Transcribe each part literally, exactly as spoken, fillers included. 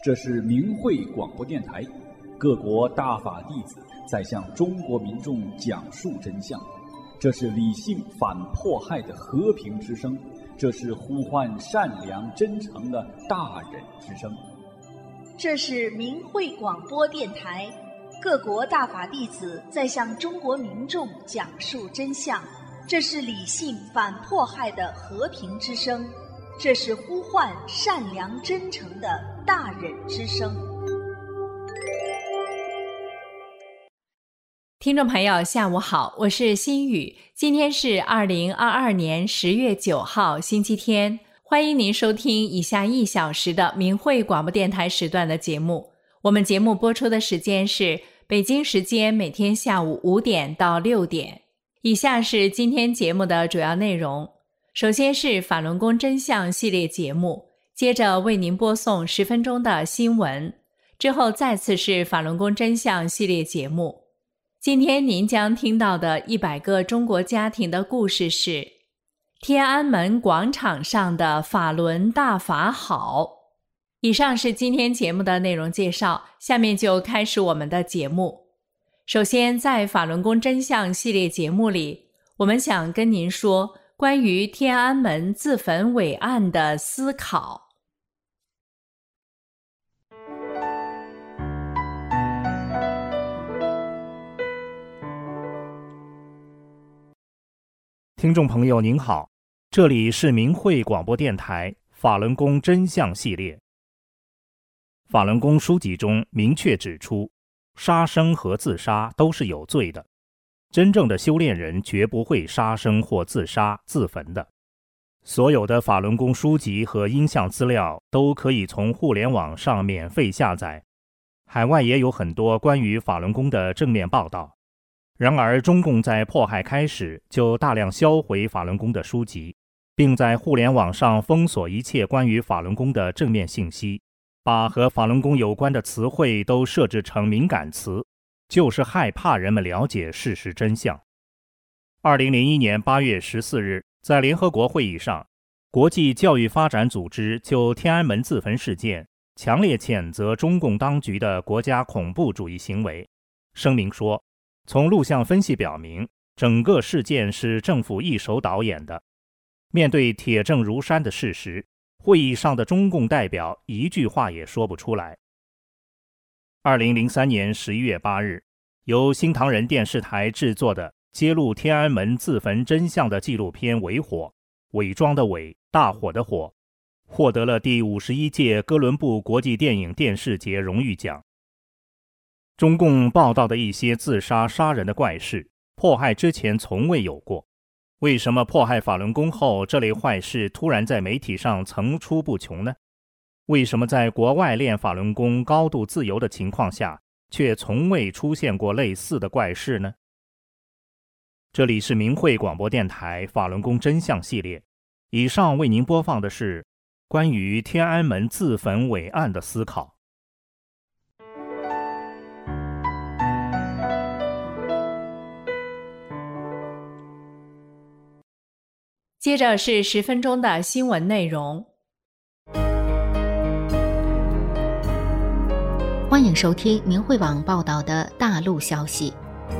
这是明慧广播电台，各国大法弟子在向中国民众讲述真相。这是理性反迫害的和平之声，这是呼唤善良真诚的大忍之声。 这是明慧广播电台，各国大法弟子在向中国民众讲述真相。这是理性反迫害的和平之声，这是呼唤善良真诚的大忍之声。 听众朋友下午好，我是心雨，今天是二零二二年十月九号星期天，欢迎您收听以下一小时的明慧广播电台时段的节目。我们节目播出的时间是北京时间每天下午五点到六点。以下是今天节目的主要内容，首先是法轮功真相系列节目，接着为您播送十分钟的新闻，之后再次是法轮功真相系列节目。今天您将听到的一百个中国家庭的故事是天安门广场上的法轮大法好。以上是今天节目的内容介绍，下面就开始我们的节目。首先，在法轮功真相系列节目里，我们想跟您说关于天安门自焚伟案的思考。 听众朋友您好，这里是明慧广播电台法轮功真相系列。法轮功书籍中明确指出，杀生和自杀都是有罪的，真正的修炼人绝不会杀生或自杀自焚的。所有的法轮功书籍和音像资料都可以从互联网上免费下载，海外也有很多关于法轮功的正面报道。然而中共在迫害开始就大量销毁法轮功的书籍，并在互联网上封锁一切关于法轮功的正面信息，把和法轮功有关的词汇都设置成敏感词，就是害怕人们了解事实真相。二零零一年八月十四日，在联合国会议上，国际教育发展组织就天安门自焚事件强烈谴责中共当局的国家恐怖主义行为，声明说，从录像分析表明，整个事件是政府一手导演的。面对铁证如山的事实，会议上的中共代表一句话也说不出来。二零零三年十一月八日，由新唐人电视台制作的揭露天安门自焚真相的纪录片《伪火》，伪装的伪，大火的火，获得了第五十一届哥伦布国际电影电视节荣誉奖。中共报道的一些自杀杀人的怪事，迫害之前从未有过。为什么迫害法轮功后，这类坏事突然在媒体上层出不穷呢？为什么在国外练法轮功高度自由的情况下，却从未出现过类似的怪事呢？这里是明慧广播电台法轮功真相系列，以上为您播放的是关于天安门自焚伟案的思考。 接着是十分钟的新闻内容。 欢迎收听明慧网报道的大陆消息。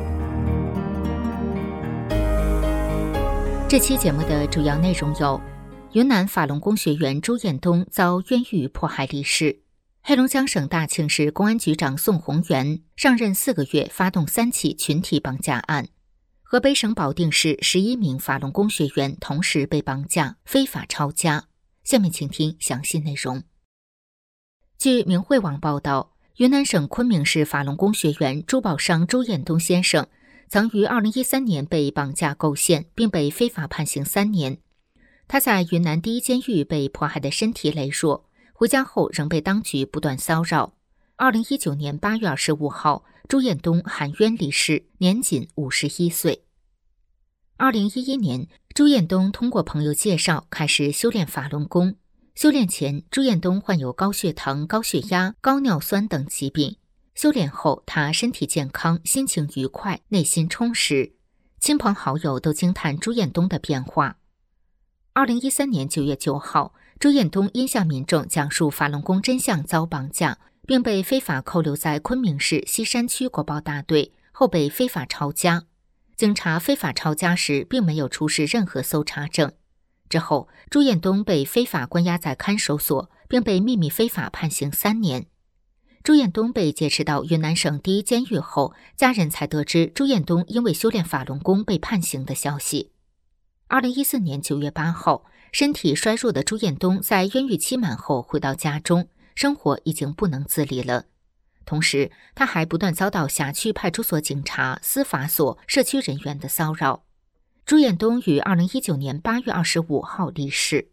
这期节目的主要内容有：云南法轮功学员朱彦东遭冤狱迫害离世；黑龙江省大庆市公安局长宋宏元上任四个月，发动三起群体绑架案；河北省保定市十一名法轮功学员同时被绑架，非法抄家。下面请听详细内容。据明慧网报道，云南省昆明市法轮功学员珠宝商朱彦东先生曾于二零一三年被绑架构陷，并被非法判刑三年。他在云南第一监狱被迫害的身体羸弱，回家后仍被当局不断骚扰。二零一九年八月二十五号，朱彦东含冤离世，年仅五十一岁。二零一一年，朱彦东通过朋友介绍开始修炼法轮功。修炼前，朱彦东患有高血糖、高血压、高尿酸等疾病。修炼后，他身体健康，心情愉快，内心充实。亲朋好友都惊叹朱彦东的变化。二零一三年九月九号， 朱彦东因向民众讲述法轮功真相遭绑架，并被非法扣留在昆明市西山区国保大队，后被非法抄家。警察非法抄家时并没有出示任何搜查证。之后，朱彦东被非法关押在看守所，并被秘密非法判刑三年。朱彦东被劫持到云南省第一监狱后，家人才得知朱彦东因为修炼法轮功被判刑的消息。二零一四年九月八号，身体衰弱的朱彦东在冤狱期满后回到家中，生活已经不能自理了。同时，他还不断遭到辖区派出所警察、司法所、社区人员的骚扰。朱彦东于二零一九年八月二十五号离世。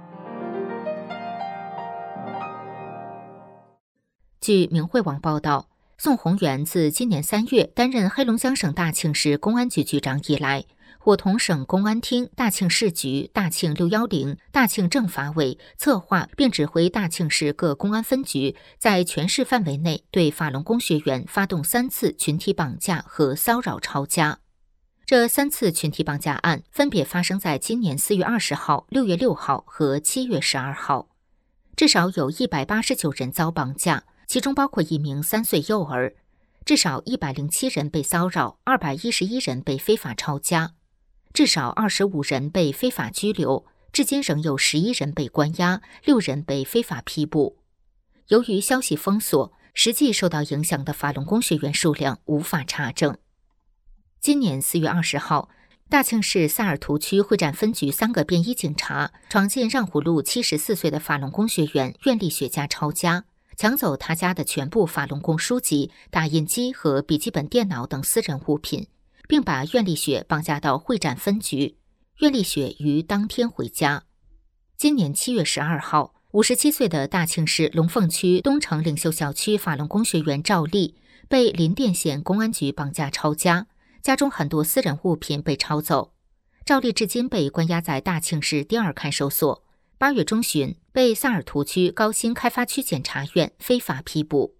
据明慧网报道，宋宏元自今年三月担任黑龙江省大庆市公安局局长以来，伙同省公安厅、大庆市局、大庆六一零、大庆政法委策划并指挥大庆市各公安分局在全市范围内对法轮功学员发动三次群体绑架和骚扰抄家。这三次群体绑架案分别发生在今年四月二十号、六月六号和七月十二号，至少有一百八十九人遭绑架，其中包括一名三岁幼儿，至少一百零七人被骚扰，二百一十一人被非法抄家，至少二十五人被非法拘留，至今仍有十一人被关押，六人被非法批捕。由于消息封锁，实际受到影响的法轮功学员数量无法查证。今年四月二十号，大庆市萨尔图区会展分局三个便衣警察闯进让虎路七十四岁的法轮功学员苑丽雪家抄家，抢走他家的全部法轮功书籍、打印机和笔记本电脑等私人物品，并把苑丽雪绑架到会展分局。苑丽雪于当天回家。今年七月十二号，五十七岁的大庆市龙凤区东城领袖小区法轮功学员赵丽被林甸县公安局绑架抄家，家中很多私人物品被抄走。赵丽至今被关押在大庆市第二看守所，八月中旬被萨尔图区高新开发区检察院非法批捕。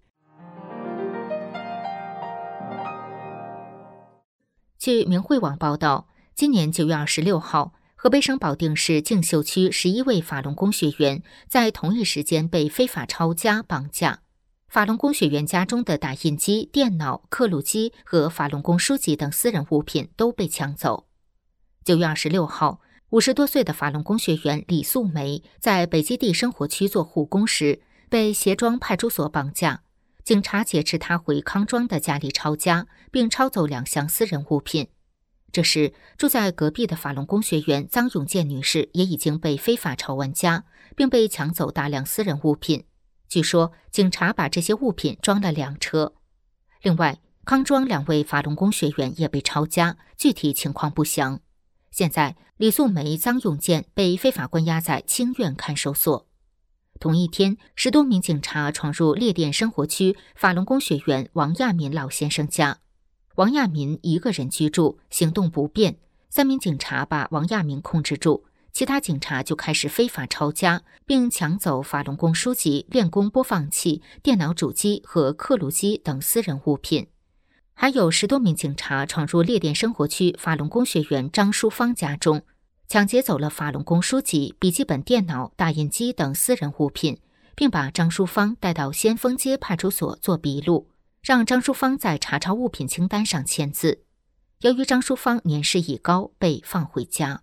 据明慧网报道，今年九月二十六号，河北省保定市敬秀区十一位法轮功学员在同一时间被非法抄家绑架。法轮功学员家中的打印机、电脑、刻录机和法轮功书籍等私人物品都被抢走。九月二十六号，五十多岁的法轮功学员李素梅在北基地生活区做护工时，被协庄派出所绑架，警察劫持他回康庄的家里抄家，并抄走两项私人物品。这时，住在隔壁的法轮功学员臧永健女士也已经被非法抄完家，并被抢走大量私人物品。据说，警察把这些物品装了两车。另外，康庄两位法轮功学员也被抄家，具体情况不详。现在，李素梅、臧永健被非法关押在清苑看守所。同一天，十多名警察闯入烈甸生活区法轮功学员王亚民老先生家。王亚民一个人居住，行动不便，三名警察把王亚民控制住，其他警察就开始非法抄家，并抢走法轮功书籍、练功播放器、电脑主机和刻录机等私人物品。还有十多名警察闯入烈甸生活区法轮功学员张淑芳家中，抢劫走了法轮功书籍、笔记本电脑、打印机等私人物品，并把张淑芳带到先锋街派出所做笔录，让张淑芳在查抄物品清单上签字。由于张淑芳年事已高，被放回家。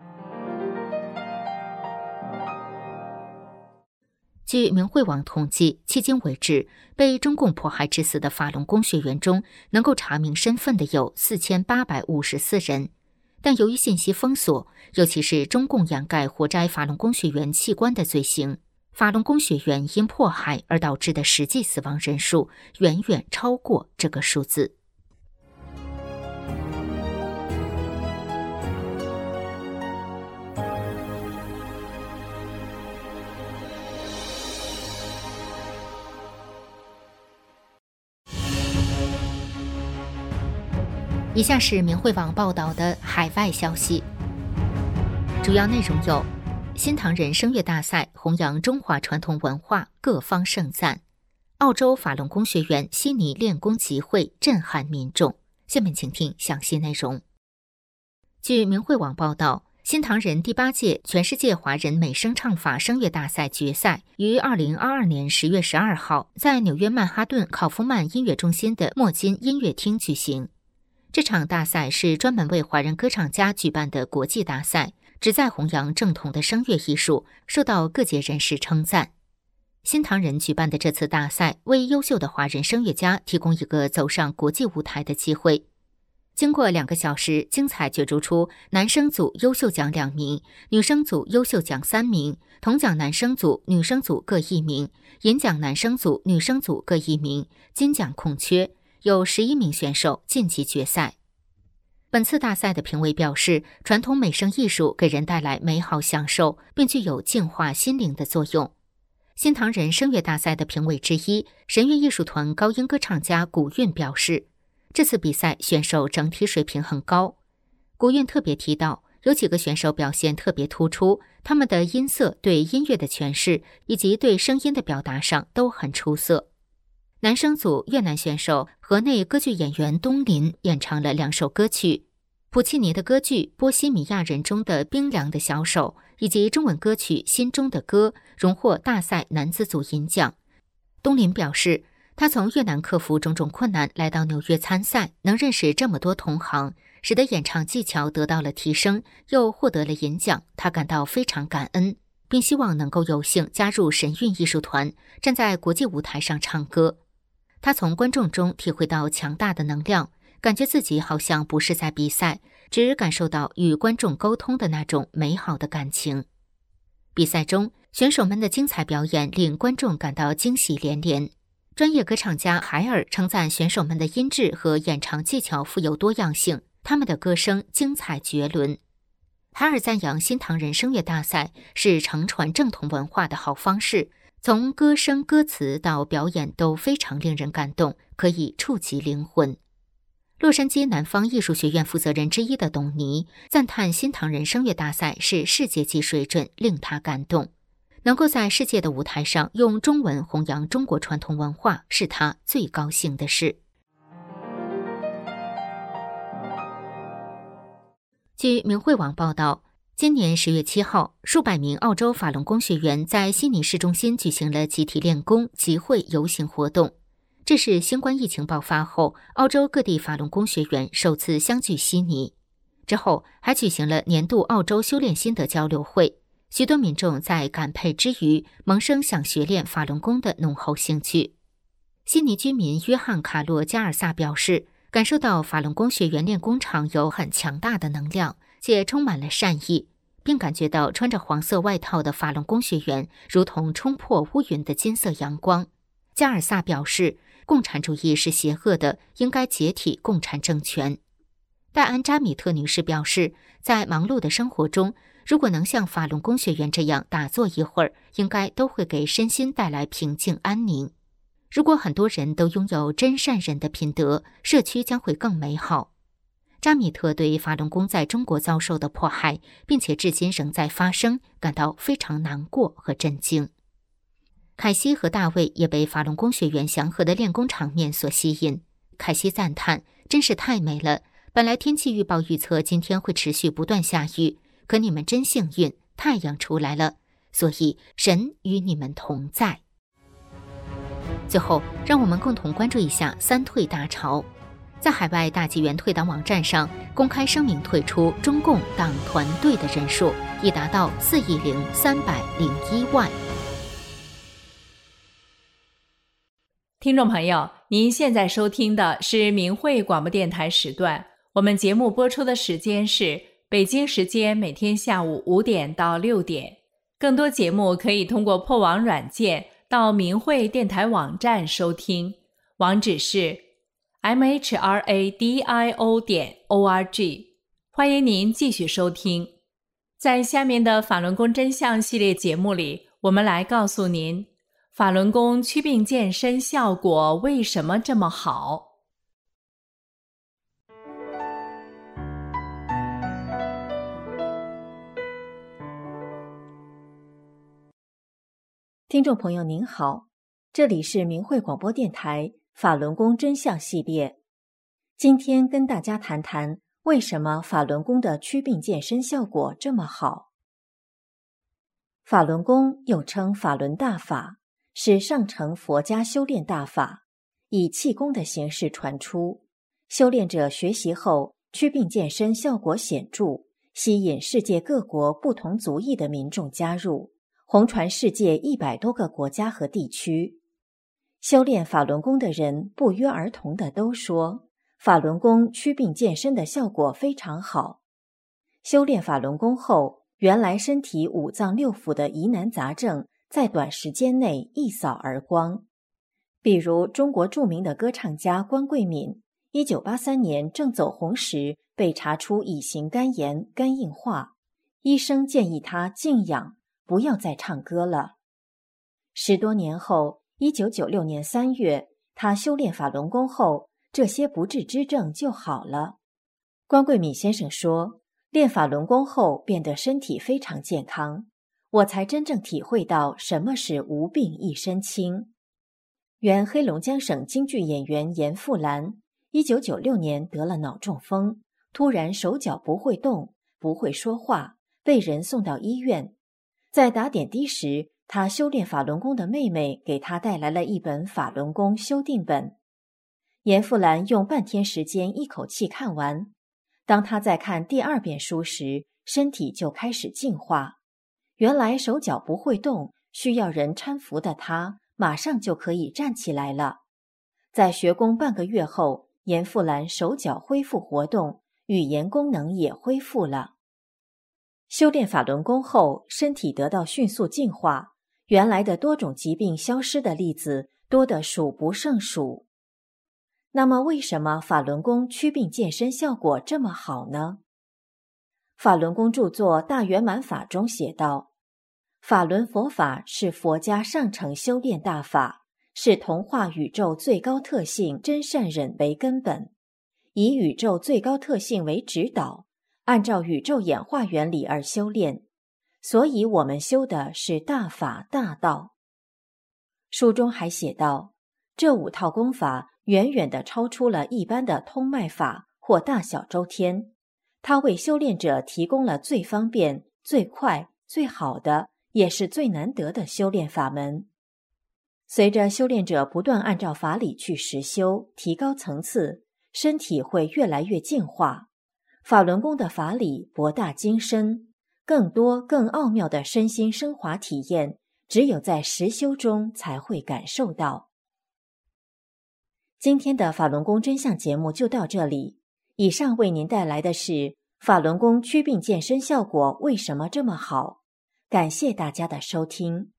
据明慧网统计，迄今为止，被中共迫害致死的法轮功学员中，能够查明身份的有四千八百五十四人。但由于信息封锁，尤其是中共掩盖活摘法轮功学员器官的罪行，法轮功学员因迫害而导致的实际死亡人数远远超过这个数字。以下是明慧网报道的海外消息，主要内容有：新唐人声乐大赛弘扬中华传统文化，各方盛赞；澳洲法轮功学员悉尼练功集会震撼民众。下面请听详细内容。据明慧网报道， 新唐人第八届全世界华人美声唱法声乐大赛决赛于二零二二年十月十二号在纽约曼哈顿考夫曼音乐中心的莫金音乐厅举行。这场大赛是专门为华人歌唱家举办的国际大赛，旨在弘扬正统的声乐艺术，受到各界人士称赞。新唐人举办的这次大赛为优秀的华人声乐家提供一个走上国际舞台的机会。经过两个小时精彩角逐出男声组优秀奖两名，女声组优秀奖三名，铜奖男声组、女声组各一名，银奖男声组、女声组各一名，金奖空缺，有十一名选手晋级决赛。本次大赛的评委表示，传统美声艺术给人带来美好享受，并具有净化心灵的作用。新唐人声乐大赛的评委之一，神乐艺术团高音歌唱家古韵表示，这次比赛选手整体水平很高。古韵特别提到，有几个选手表现特别突出，他们的音色、对音乐的诠释以及对声音的表达上都很出色。男声组越南选手河内歌剧演员东林演唱了两首歌曲，普契尼的歌剧《波西米亚人》中的冰凉的小手，以及中文歌曲《心中的歌》荣获大赛男子组银奖。东林表示，他从越南克服种种困难来到纽约参赛，能认识这么多同行，使得演唱技巧得到了提升，又获得了银奖，他感到非常感恩，并希望能够有幸加入神韵艺术团，站在国际舞台上唱歌。他从观众中体会到强大的能量，感觉自己好像不是在比赛，只感受到与观众沟通的那种美好的感情。比赛中，选手们的精彩表演令观众感到惊喜连连。专业歌唱家海尔称赞选手们的音质和演唱技巧富有多样性，他们的歌声精彩绝伦。海尔赞扬新唐人声乐大赛是承传正统文化的好方式，从歌声、歌词到表演都非常令人感动，可以触及灵魂。洛杉矶南方艺术学院负责人之一的董尼赞叹新唐人声乐大赛是世界级水准，令他感动。能够在世界的舞台上用中文弘扬中国传统文化，是他最高兴的事。据明慧网报道，今年十月七号，数百名澳洲法轮功学员在悉尼市中心举行了集体练功、集会、游行活动。这是新冠疫情爆发后，澳洲各地法轮功学员首次相聚悉尼。之后还举行了年度澳洲修炼心得交流会。许多民众在感佩之余，萌生想学练法轮功的浓厚兴趣。悉尼居民约翰·卡洛加尔萨表示，感受到法轮功学员练功场有很强大的能量，且充满了善意，并感觉到穿着黄色外套的法轮功学员如同冲破乌云的金色阳光。加尔萨表示，共产主义是邪恶的，应该解体共产政权。戴安·扎米特女士表示，在忙碌的生活中，如果能像法轮功学员这样打坐一会儿，应该都会给身心带来平静安宁。如果很多人都拥有真善人的品德，社区将会更美好。扎米特对法轮功在中国遭受的迫害，并且至今仍在发生，感到非常难过和震惊。凯西和大卫也被法轮功学员祥和的练功场面所吸引。凯西赞叹，真是太美了，本来天气预报预测今天会持续不断下雨，可你们真幸运，太阳出来了，所以神与你们同在。最后，让我们共同关注一下三退大潮。在海外大纪元退党网站上公开声明，退出中共党团队的人数已达到四亿零三百零一万。 听众朋友，您现在收听的是明慧广播电台时段，我们节目播出的时间是北京时间每天下午五点到六点。更多节目可以通过破网软件到明慧电台网站收听，网址是 m h r a d i o 点 o r g。 欢迎您继续收听。在下面的法轮功真相系列节目里，我们来告诉您法轮功祛病健身效果为什么这么好。 听众朋友您好，这里是明慧广播电台法轮功真相系列。今天跟大家谈谈为什么法轮功的祛病健身效果这么好？法轮功又称法轮大法，是上乘佛家修炼大法，以气功的形式传出。修炼者学习后，祛病健身效果显著，吸引世界各国不同族裔的民众加入，红传世界一百多个国家和地区。修炼法轮功的人不约而同的都说，法轮功祛病健身的效果非常好。修炼法轮功后，原来身体五脏六腑的疑难杂症在短时间内一扫而光。比如中国著名的歌唱家关桂敏，一九八三年正走红时被查出乙型肝炎、肝硬化，医生建议他静养，不要再唱歌了。十多年后，一九九六年三月，他修炼法轮功后，这些不治之症就好了。关桂敏先生说，练法轮功后变得身体非常健康，我才真正体会到什么是无病一身轻。原黑龙江省京剧演员严复兰，一九九六年得了脑中风，突然手脚不会动，不会说话，被人送到医院。在打点滴时，他修炼法轮功的妹妹给他带来了一本法轮功修订本。严复兰用半天时间一口气看完，当他在看第二遍书时，身体就开始进化。原来手脚不会动，需要人搀扶的他，马上就可以站起来了。在学功半个月后，严复兰手脚恢复活动，语言功能也恢复了。修炼法轮功后，身体得到迅速进化，原来的多种疾病消失的例子多得数不胜数。那么为什么法轮功祛病健身效果这么好呢？法轮功著作《大圆满法》中写道，法轮佛法是佛家上乘修炼大法，是同化宇宙最高特性真善忍为根本，以宇宙最高特性为指导，按照宇宙演化原理而修炼，所以我们修的是大法大道。书中还写道，这五套功法远远地超出了一般的通脉法或大小周天，它为修炼者提供了最方便、最快、最好的，也是最难得的修炼法门。随着修炼者不断按照法理去实修，提高层次，身体会越来越净化。法轮功的法理博大精深，更多更奥妙的身心升华体验，只有在实修中才会感受到。今天的法轮功真相节目就到这里，以上为您带来的是法轮功祛病健身效果为什么这么好，感谢大家的收听。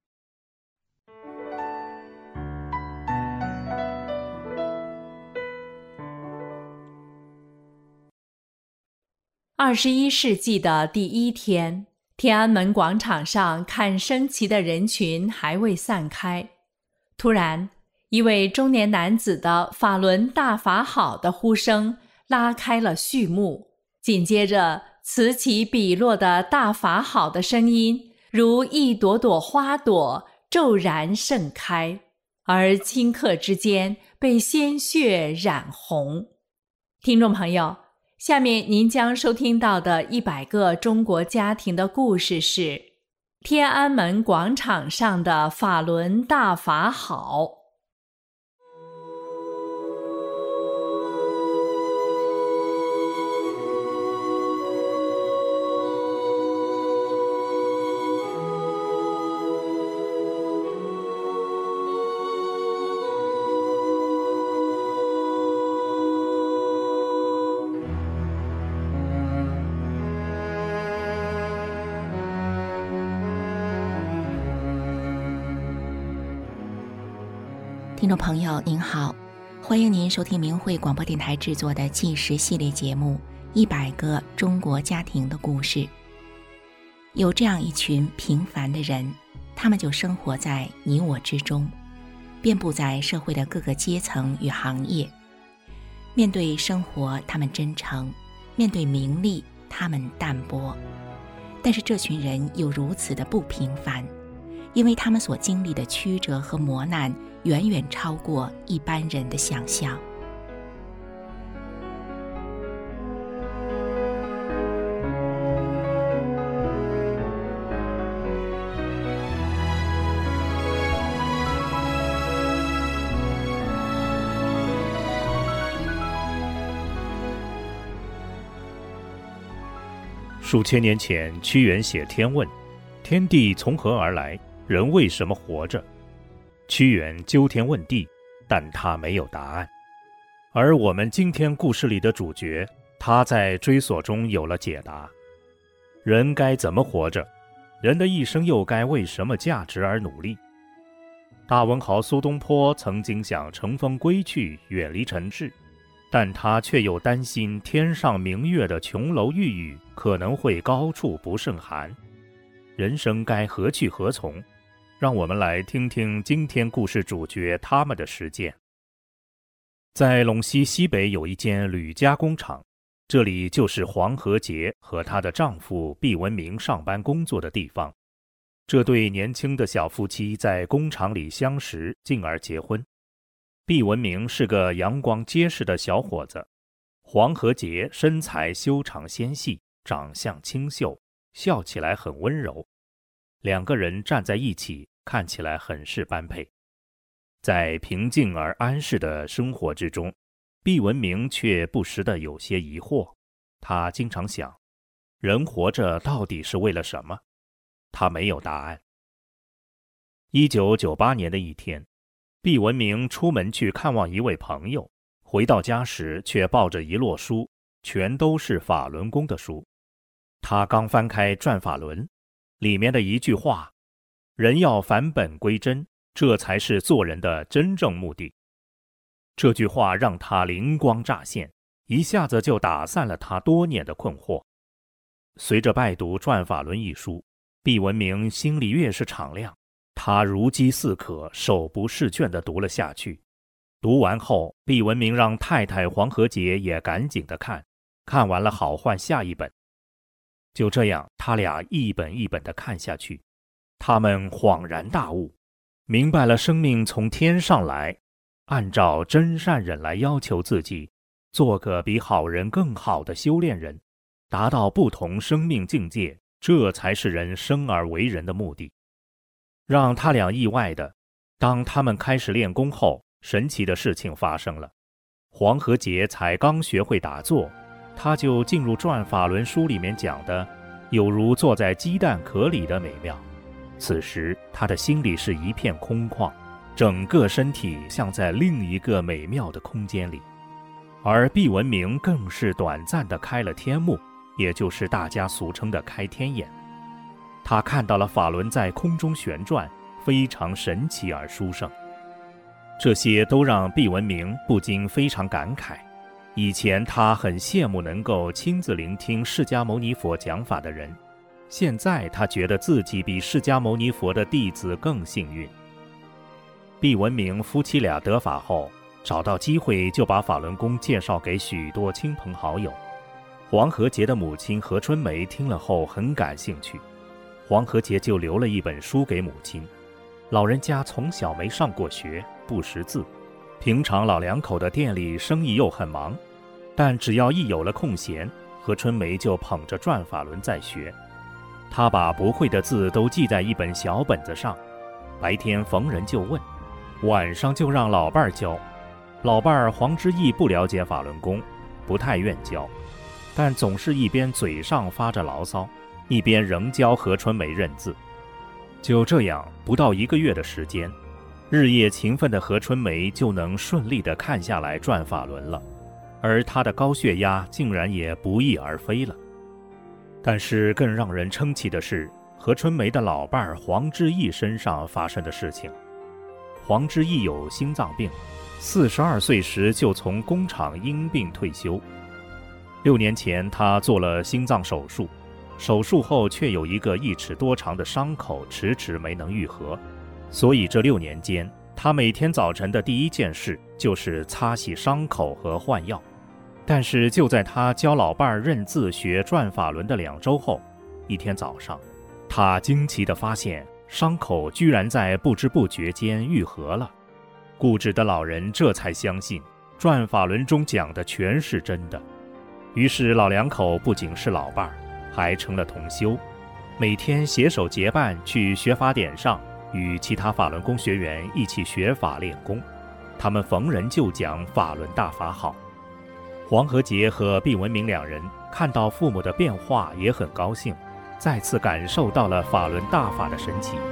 二十一世纪的第一天，天安门广场上看升旗的人群还未散开，突然一位中年男子的法轮大法好的呼声拉开了序幕，紧接着此起彼落的大法好的声音如一朵朵花朵骤然盛开，而顷刻之间被鲜血染红。听众朋友，下面您将收听到的一百个中国家庭的故事是天安门广场上的法轮大法好。 听众朋友您好，欢迎您收听明慧广播电台制作的纪实系列节目《一百个中国家庭的故事》。有这样一群平凡的人，他们就生活在你我之中，遍布在社会的各个阶层与行业。面对生活他们真诚，面对名利他们淡薄，但是这群人又如此的不平凡，因为他们所经历的曲折和磨难远远超过一般人的想象。 数千年前，屈原写《天问》，天地从何而来？人为什么活着？屈原究天问地，但他没有答案。而我们今天故事里的主角，他在追索中有了解答。人该怎么活着？人的一生又该为什么价值而努力？大文豪苏东坡曾经想乘风归去，远离尘世，但他却又担心天上明月的琼楼玉宇可能会高处不胜寒。人生该何去何从？让我们来听听今天故事主角他们的实践。在陇西西北有一间铝加工厂，这里就是黄和杰和她的丈夫毕文明上班工作的地方。这对年轻的小夫妻在工厂里相识，进而结婚。毕文明是个阳光结实的小伙子，黄和杰身材修长纤细，长相清秀，笑起来很温柔。两个人站在一起，看起来很是般配。在平静而安适的生活之中，毕文明却不时地有些疑惑。他经常想，人活着到底是为了什么？他没有答案。一九九八年的一天，毕文明出门去看望一位朋友，回到家时却抱着一摞书，全都是法轮功的书。他刚翻开《转法轮》，里面的一句话：人要返本归真，这才是做人的真正目的。这句话让他灵光乍现，一下子就打散了他多年的困惑。随着拜读《转法轮》一书，毕文明心里越是敞亮，他如饥似渴，手不释卷地读了下去。读完后，毕文明让太太黄和杰也赶紧地看，看完了好换下一本。就这样，他俩一本一本地看下去，他们恍然大悟，明白了生命从天上来，按照真善忍来要求自己，做个比好人更好的修炼人，达到不同生命境界，这才是人生而为人的目的。让他俩意外的，当他们开始练功后，神奇的事情发生了。黄和杰才刚学会打坐，他就进入《转法轮》书里面讲的有如坐在鸡蛋壳里的美妙。此时他的心里是一片空旷，整个身体像在另一个美妙的空间里。而毕文明更是短暂地开了天目，也就是大家俗称的开天眼。他看到了法轮在空中旋转，非常神奇而殊胜。这些都让毕文明不禁非常感慨，以前他很羡慕能够亲自聆听释迦牟尼佛讲法的人，现在他觉得自己比释迦牟尼佛的弟子更幸运。毕文明夫妻俩得法后，找到机会就把法轮功介绍给许多亲朋好友。黄和杰的母亲何春梅听了后很感兴趣，黄和杰就留了一本书给母亲。老人家从小没上过学，不识字，平常老两口的店里生意又很忙，但只要一有了空闲，何春梅就捧着转法轮在学。她把不会的字都记在一本小本子上，白天逢人就问，晚上就让老伴儿教。老伴儿黄之义不了解法轮功，不太愿教，但总是一边嘴上发着牢骚，一边仍教何春梅认字。就这样，不到一个月的时间，日夜勤奋的何春梅就能顺利地看下来转法轮了，而她的高血压竟然也不翼而飞了。但是更让人称奇的是，何春梅的老伴黄之义身上发生的事情。黄之义有心脏病，四十二岁时就从工厂因病退休。六年前，他做了心脏手术，手术后却有一个一尺多长的伤口，迟迟没能愈合。所以这六年间，他每天早晨的第一件事就是擦洗伤口和换药。但是就在他教老伴儿认字学转法轮的两周后，一天早上，他惊奇地发现伤口居然在不知不觉间愈合了。固执的老人这才相信转法轮中讲的全是真的。于是老两口不仅是老伴儿，还成了同修，每天携手结伴去学法点上与其他法轮功学员一起学法练功。他们逢人就讲法轮大法好。黄和杰和毕文明两人看到父母的变化也很高兴，再次感受到了法轮大法的神奇。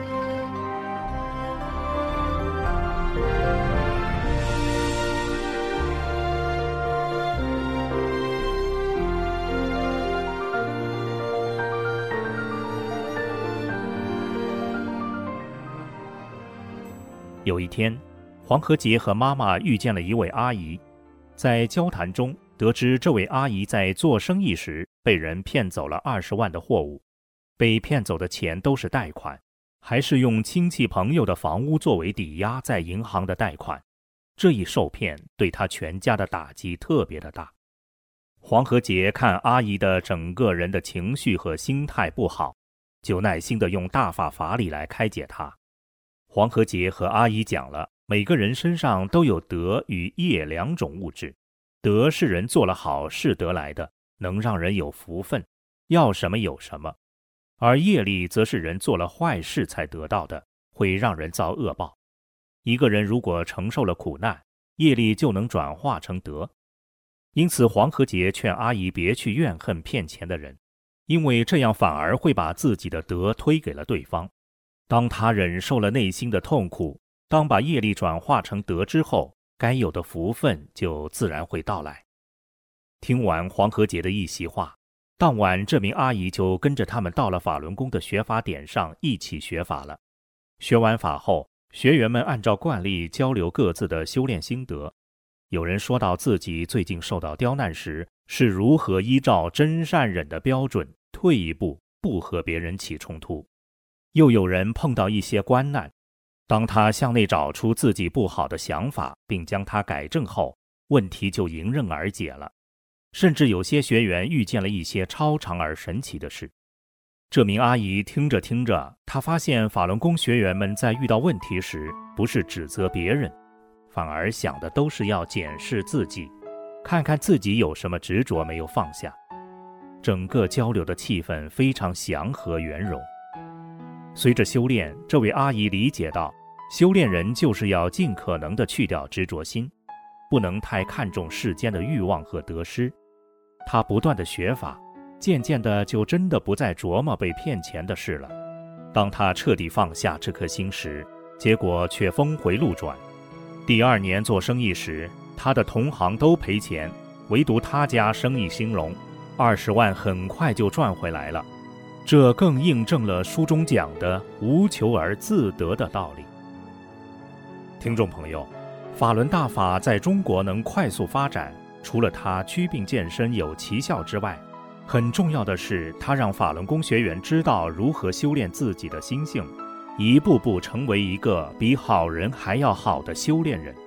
有一天，黄和杰和妈妈遇见了一位阿姨，在交谈中得知这位阿姨在做生意时被人骗走了二十万的货物，被骗走的钱都是贷款，还是用亲戚朋友的房屋作为抵押在银行的贷款。这一受骗对他全家的打击特别的大。黄和杰看阿姨的整个人的情绪和心态不好，就耐心地用大法法理来开解她。黄和杰和阿姨讲了，每个人身上都有德与业两种物质。德是人做了好事得来的，能让人有福分，要什么有什么；而业力则是人做了坏事才得到的，会让人遭恶报。一个人如果承受了苦难，业力就能转化成德。因此黄和杰劝阿姨别去怨恨骗钱的人，因为这样反而会把自己的德推给了对方。当他忍受了内心的痛苦，当把业力转化成德之后，该有的福分就自然会到来。听完黄和杰的一席话，当晚这名阿姨就跟着他们到了法轮功的学法点上一起学法了。学完法后，学员们按照惯例交流各自的修炼心得。有人说到自己最近受到刁难时，是如何依照真善忍的标准退一步，不和别人起冲突。又有人碰到一些关难，当他向内找出自己不好的想法，并将它改正后，问题就迎刃而解了。甚至有些学员遇见了一些超常而神奇的事。这名阿姨听着听着，她发现法轮功学员们在遇到问题时，不是指责别人，反而想的都是要检视自己，看看自己有什么执着没有放下。整个交流的气氛非常祥和圆融。随着修炼，这位阿姨理解到，修炼人就是要尽可能地去掉执着心，不能太看重世间的欲望和得失。她不断地学法，渐渐的就真的不再琢磨被骗钱的事了。当她彻底放下这颗心时，结果却峰回路转。第二年做生意时，她的同行都赔钱，唯独她家生意兴隆，二十万很快就赚回来了。这更印证了书中讲的无求而自得的道理。听众朋友，法轮大法在中国能快速发展，除了它祛病健身有奇效之外，很重要的是它让法轮功学员知道如何修炼自己的心性，一步步成为一个比好人还要好的修炼人。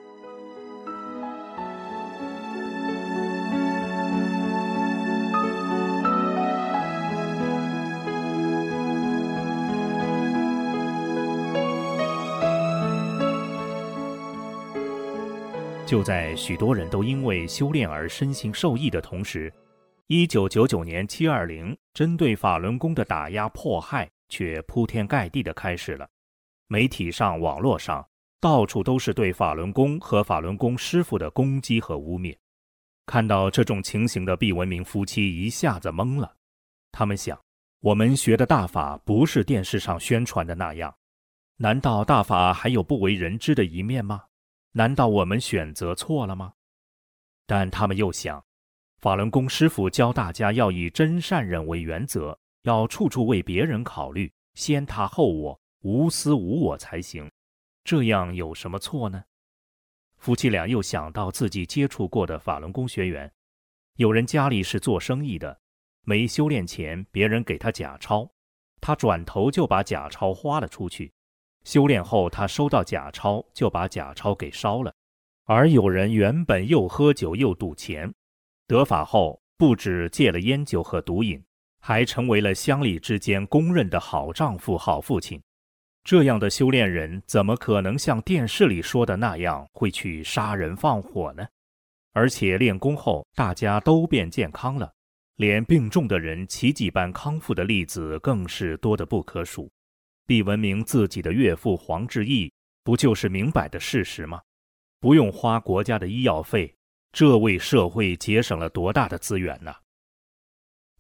就在许多人都因为修炼而身心受益的同时，一九九九年七二零针对法轮功的打压迫害却铺天盖地地开始了。媒体上、网络上，到处都是对法轮功和法轮功师父的攻击和污蔑。看到这种情形的毕文明夫妻一下子懵了。他们想，我们学的大法不是电视上宣传的那样，难道大法还有不为人知的一面吗？难道我们选择错了吗？但他们又想，法轮功师父教大家要以真善忍为原则，要处处为别人考虑，先他后我，无私无我才行，这样有什么错呢？夫妻俩又想到自己接触过的法轮功学员，有人家里是做生意的，没修炼前别人给他假钞，他转头就把假钞花了出去，修炼后他收到假钞就把假钞给烧了。而有人原本又喝酒又赌钱，得法后不止戒了烟酒和毒瘾，还成为了乡里之间公认的好丈夫好父亲。这样的修炼人怎么可能像电视里说的那样会去杀人放火呢？而且练功后大家都变健康了，连病重的人奇迹般康复的例子更是多得不可数。毕文明自己的岳父黄志义不就是明摆的事实吗？不用花国家的医药费，这为社会节省了多大的资源呢？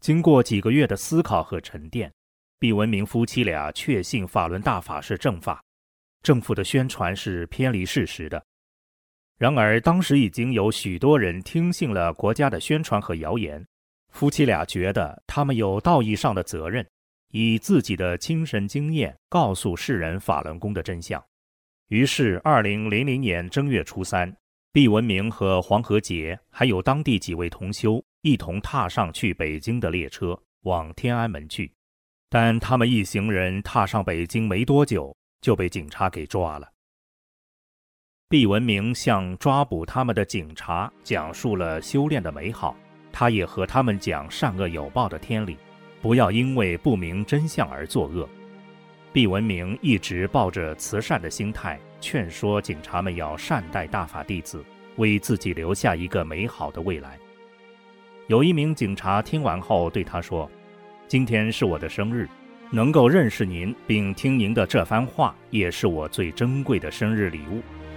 经过几个月的思考和沉淀，毕文明夫妻俩确信法轮大法是正法，政府的宣传是偏离事实的。然而当时已经有许多人听信了国家的宣传和谣言，夫妻俩觉得他们有道义上的责任，以自己的亲身经验告诉世人法轮功的真相。于是二零零零年正月初三，毕文明和黄和杰还有当地几位同修一同踏上去北京的列车，往天安门去。但他们一行人踏上北京没多久，就被警察给抓了。毕文明向抓捕他们的警察讲述了修炼的美好，他也和他们讲善恶有报的天理，不要因为不明真相而作恶。毕文明一直抱着慈善的心态，劝说警察们要善待大法弟子，为自己留下一个美好的未来。有一名警察听完后对他说：“今天是我的生日，能够认识您并听您的这番话，也是我最珍贵的生日礼物。”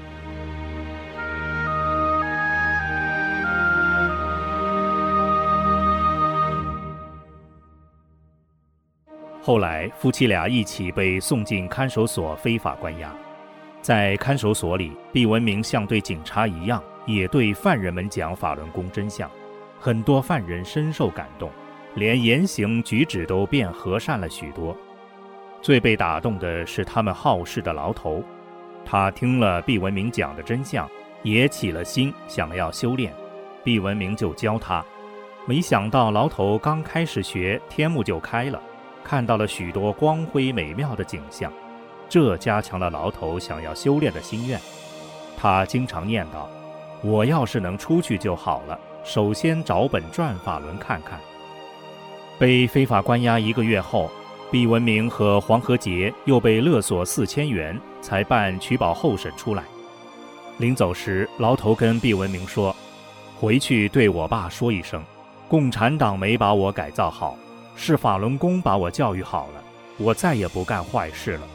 后来夫妻俩一起被送进看守所非法关押。在看守所里，毕文明像对警察一样，也对犯人们讲法轮功真相。很多犯人深受感动，连言行举止都变和善了许多。最被打动的是他们好事的牢头，他听了毕文明讲的真相，也起了心想要修炼，毕文明就教他。没想到牢头刚开始学，天目就开了，看到了许多光辉美妙的景象，这加强了牢头想要修炼的心愿。他经常念叨：“我要是能出去就好了，首先找本转法轮看看。”被非法关押一个月后，毕文明和黄和杰又被勒索四千元，才办取保候审出来。临走时，牢头跟毕文明说：“回去对我爸说一声，共产党没把我改造好，是法轮功把我教育好了，我再也不干坏事了。”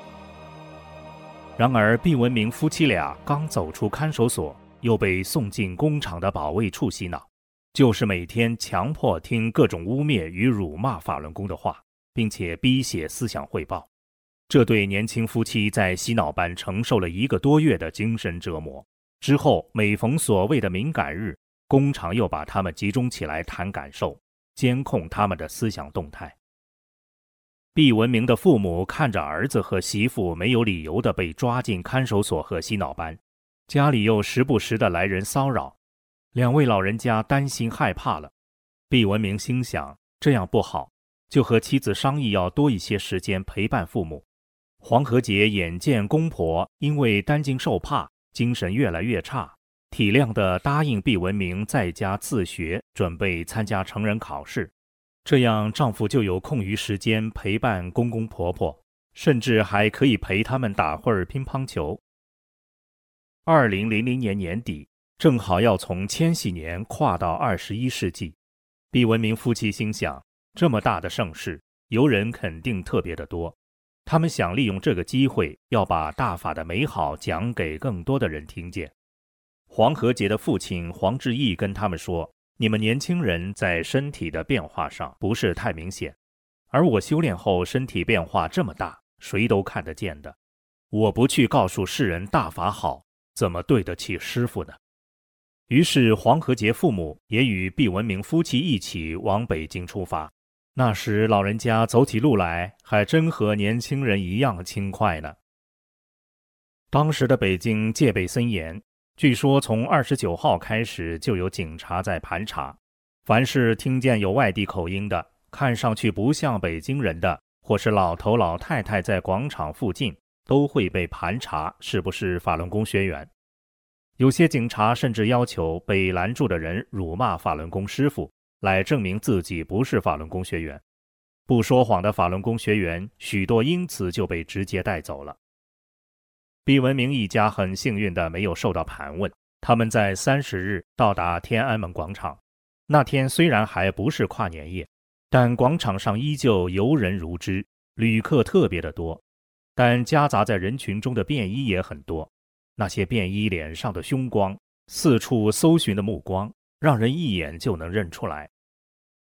然而毕文明夫妻俩刚走出看守所，又被送进工厂的保卫处洗脑，就是每天强迫听各种污蔑与辱骂法轮功的话，并且逼写思想汇报。这对年轻夫妻在洗脑班承受了一个多月的精神折磨。之后每逢所谓的敏感日，工厂又把他们集中起来谈感受，监控他们的思想动态。毕文明的父母看着儿子和媳妇没有理由地被抓进看守所和洗脑班，家里又时不时地来人骚扰，两位老人家担心害怕了。毕文明心想，这样不好，就和妻子商议要多一些时间陪伴父母。黄和杰眼见公婆因为担惊受怕，精神越来越差，体谅地答应毕文明在家自学，准备参加成人考试，这样丈夫就有空余时间陪伴公公婆婆，甚至还可以陪他们打会儿乒乓球。二零零零年年底，正好要从千禧年跨到二十一世纪，毕文明夫妻心想，这么大的盛世，游人肯定特别的多，他们想利用这个机会，要把大法的美好讲给更多的人听见。黄和杰的父亲黄志毅跟他们说，你们年轻人在身体的变化上不是太明显，而我修炼后身体变化这么大，谁都看得见的。我不去告诉世人大法好，怎么对得起师父呢？于是黄和杰父母也与毕文明夫妻一起往北京出发。那时老人家走起路来还真和年轻人一样轻快呢。当时的北京戒备森严，据说从二十九号开始就有警察在盘查，凡是听见有外地口音的，看上去不像北京人的，或是老头老太太在广场附近，都会被盘查是不是法轮功学员。有些警察甚至要求被拦住的人辱骂法轮功师傅，来证明自己不是法轮功学员。不说谎的法轮功学员许多因此就被直接带走了。毕文明一家很幸运的没有受到盘问，他们在三十日到达天安门广场。那天虽然还不是跨年夜，但广场上依旧游人如织，旅客特别的多，但夹杂在人群中的便衣也很多。那些便衣脸上的凶光，四处搜寻的目光，让人一眼就能认出来。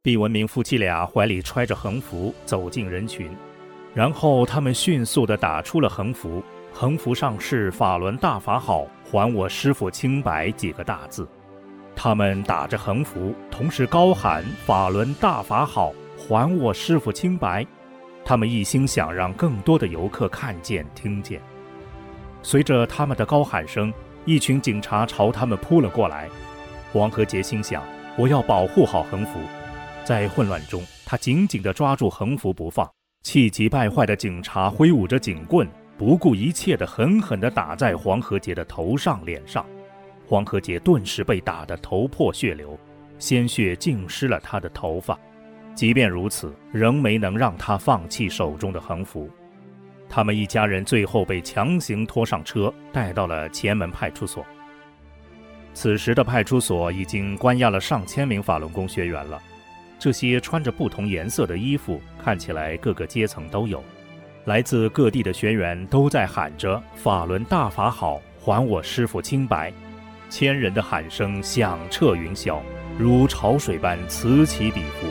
毕文明夫妻俩怀里揣着横幅走进人群，然后他们迅速地打出了横幅，横幅上是法轮大法好，还我师父清白几个大字。他们打着横幅，同时高喊法轮大法好，还我师父清白。他们一心想让更多的游客看见听见。随着他们的高喊声，一群警察朝他们扑了过来。黄和杰心想，我要保护好横幅。在混乱中，他紧紧地抓住横幅不放。气急败坏的警察挥舞着警棍，不顾一切地狠狠地打在黄和杰的头上脸上。黄和杰顿时被打得头破血流，鲜血浸湿了他的头发。即便如此，仍没能让他放弃手中的横幅。他们一家人最后被强行拖上车，带到了前门派出所。此时的派出所已经关押了上千名法轮功学员了。这些穿着不同颜色的衣服，看起来各个阶层都有。来自各地的学员都在喊着法轮大法好，还我师父清白。千人的喊声响彻云霄，如潮水般此起彼伏。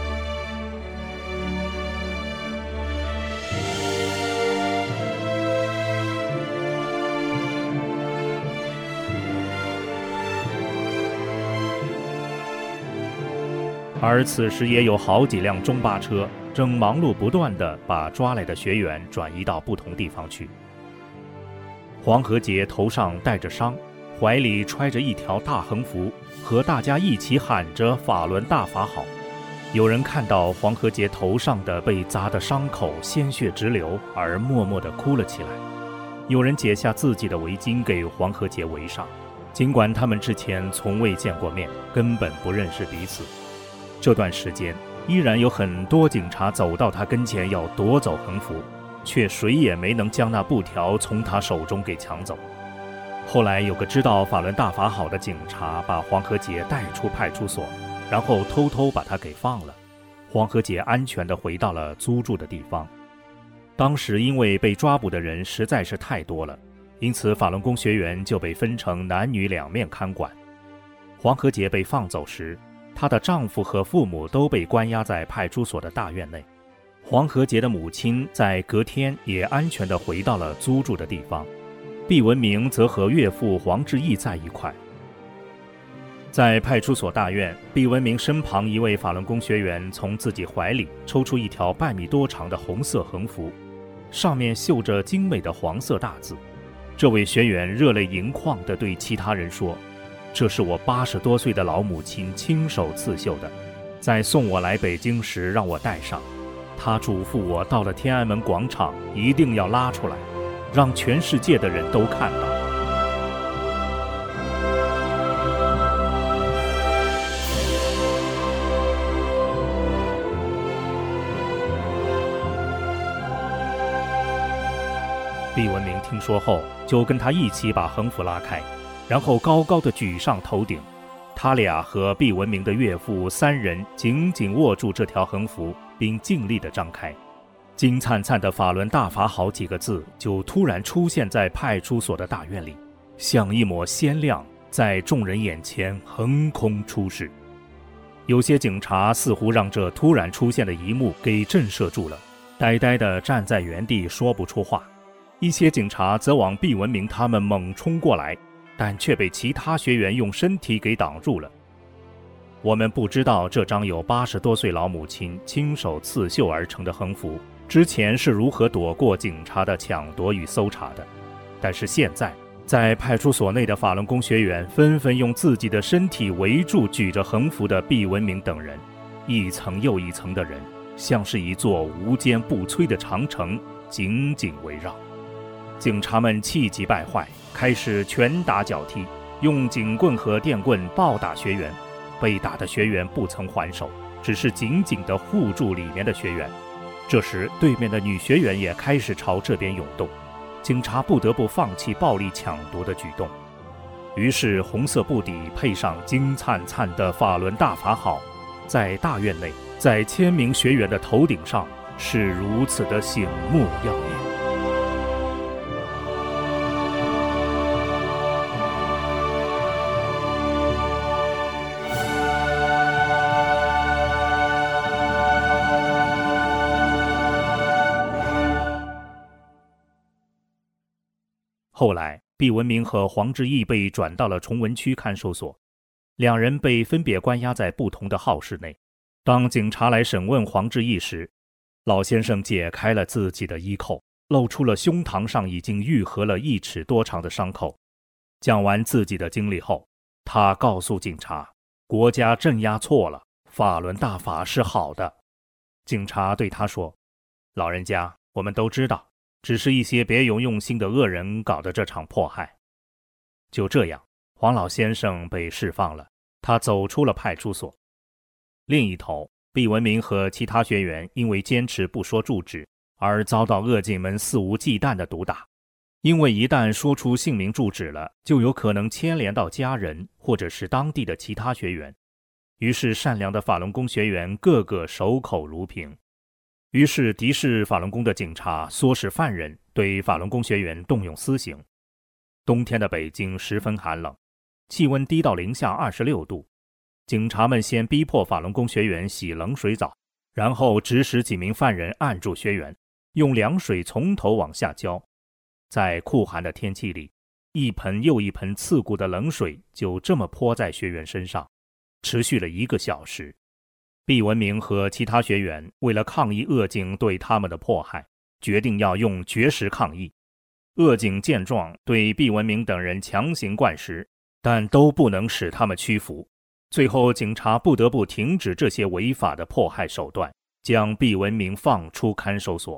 而此时也有好几辆中巴车正忙碌不断地把抓来的学员转移到不同地方去。黄和杰头上带着伤，怀里揣着一条大横幅，和大家一起喊着法轮大法好。有人看到黄和杰头上的被砸的伤口鲜血直流，而默默地哭了起来。有人解下自己的围巾给黄和杰围上，尽管他们之前从未见过面，根本不认识彼此。这段时间依然有很多警察走到他跟前要夺走横幅，却谁也没能将那布条从他手中给抢走。后来有个知道法轮大法好的警察把黄和杰带出派出所，然后偷偷把他给放了。黄和杰安全地回到了租住的地方。当时因为被抓捕的人实在是太多了，因此法轮功学员就被分成男女两面看管。黄和杰被放走时，她的丈夫和父母都被关押在派出所的大院内。黄和杰的母亲在隔天也安全地回到了租住的地方。毕文明则和岳父黄志义在一块。在派出所大院，毕文明身旁一位法轮功学员从自己怀里抽出一条半米多长的红色横幅，上面绣着精美的黄色大字。这位学员热泪盈眶地对其他人说，这是我八十多岁的老母亲亲手刺绣的，在送我来北京时让我带上。她嘱咐我到了天安门广场一定要拉出来，让全世界的人都看到。毕文明听说后，就跟他一起把横幅拉开，然后高高的举上头顶。他俩和毕文明的岳父三人紧紧握住这条横幅，并尽力地张开。金灿灿的法轮大法好几个字就突然出现在派出所的大院里，像一抹鲜亮，在众人眼前横空出世。有些警察似乎让这突然出现的一幕给震慑住了，呆呆地站在原地说不出话。一些警察则往毕文明他们猛冲过来，但却被其他学员用身体给挡住了。我们不知道这张由八十多岁老母亲亲手刺绣而成的横幅之前是如何躲过警察的抢夺与搜查的，但是现在，在派出所内的法轮功学员纷纷用自己的身体围住举着横幅的毕文明等人，一层又一层的人，像是一座无坚不摧的长城，紧紧围绕。警察们气急败坏，开始拳打脚踢，用警棍和电棍暴打学员。被打的学员不曾还手，只是紧紧地护住里面的学员。这时，对面的女学员也开始朝这边涌动，警察不得不放弃暴力抢夺的举动。于是，红色布底配上金灿灿的法轮大法好，在大院内，在千名学员的头顶上，是如此的醒目耀眼。 后来毕文明和黄志毅被转到了崇文区看守所，两人被分别关押在不同的号室内。当警察来审问黄志毅时，老先生解开了自己的衣扣，露出了胸膛上已经愈合了一尺多长的伤口。讲完自己的经历后，他告诉警察，国家镇压错了，法轮大法是好的。警察对他说，老人家，我们都知道，只是一些别有用心的恶人搞的这场迫害。就这样，黄老先生被释放了，他走出了派出所。另一头，毕文明和其他学员因为坚持不说住址，而遭到恶警们肆无忌惮的毒打。因为一旦说出姓名住址了，就有可能牵连到家人或者是当地的其他学员。于是善良的法轮功学员个个守口如瓶。于是敌视法轮功的警察唆使犯人对法轮功学员动用私刑。冬天的北京十分寒冷，气温低到零下二十六度。警察们先逼迫法轮功学员洗冷水澡，然后指使几名犯人按住学员，用凉水从头往下浇。在酷寒的天气里，一盆又一盆刺骨的冷水就这么泼在学员身上，持续了一个小时。毕文明和其他学员为了抗议恶警对他们的迫害，决定要用绝食抗议。恶警见状，对毕文明等人强行灌食，但都不能使他们屈服。最后警察不得不停止这些违法的迫害手段，将毕文明放出看守所。